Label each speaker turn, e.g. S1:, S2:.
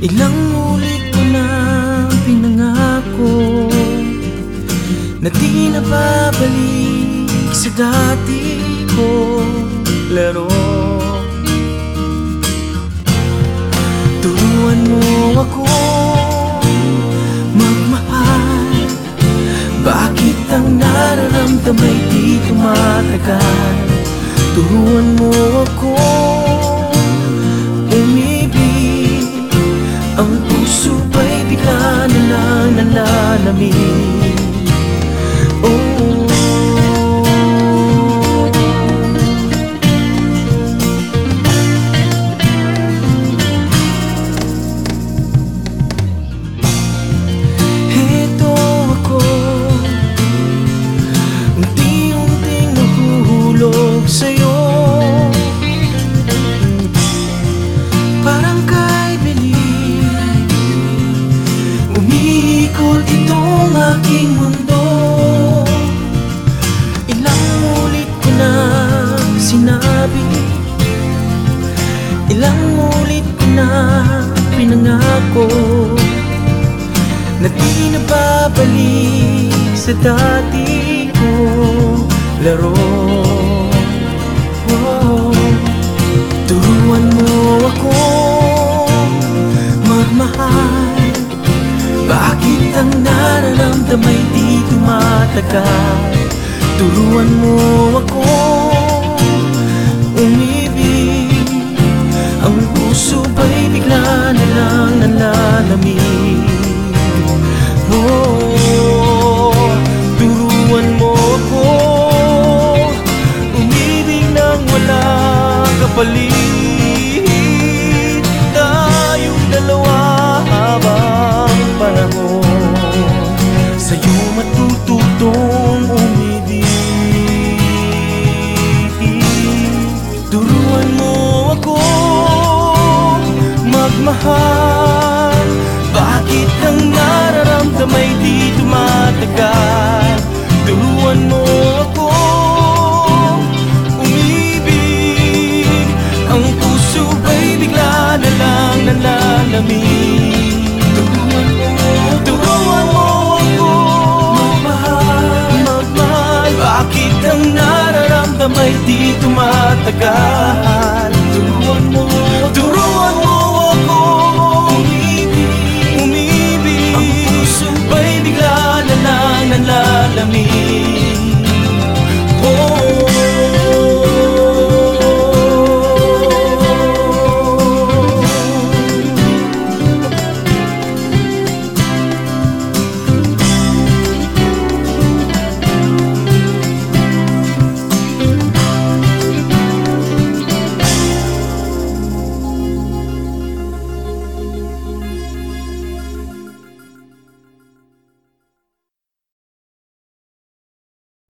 S1: Ilang ulit ko na pinangako na di na babalik sa dati kong laro. Turuan mo ako magmahal. Bakit ang nararamdamay di tumatagal? Turuan mo ako umibig. Ang puso ba'y bigla na lang nalalamig? Oh, heto ako, unti-unting nahuhulog sa'yo. Parang kay Beli, umiikot itong aking mundo. Ilang ulit ko na sinabi, ilang ulit ko na pinangako na di na babalik sa dati kong laro. Oh, turuan mo ako magmahal. Bakit ang nararamdamay di tumatagal? Turuan mo ako umibig. Ang puso ba'y bigla na lang nalalamig? Oh, turuan mo ako umibig nang walang kapalit. Tayong dalawa habang panahon, sa'yo matututong umibig. Turuan mo ako magmahal. Bakit ang nararamdamay di tumatagal? Turuan mo ako umibig. Ang puso ba'y bigla na lang nalalamig? Turuan mo ako magmahal. Bakit ang nararamdamay di tumatagal?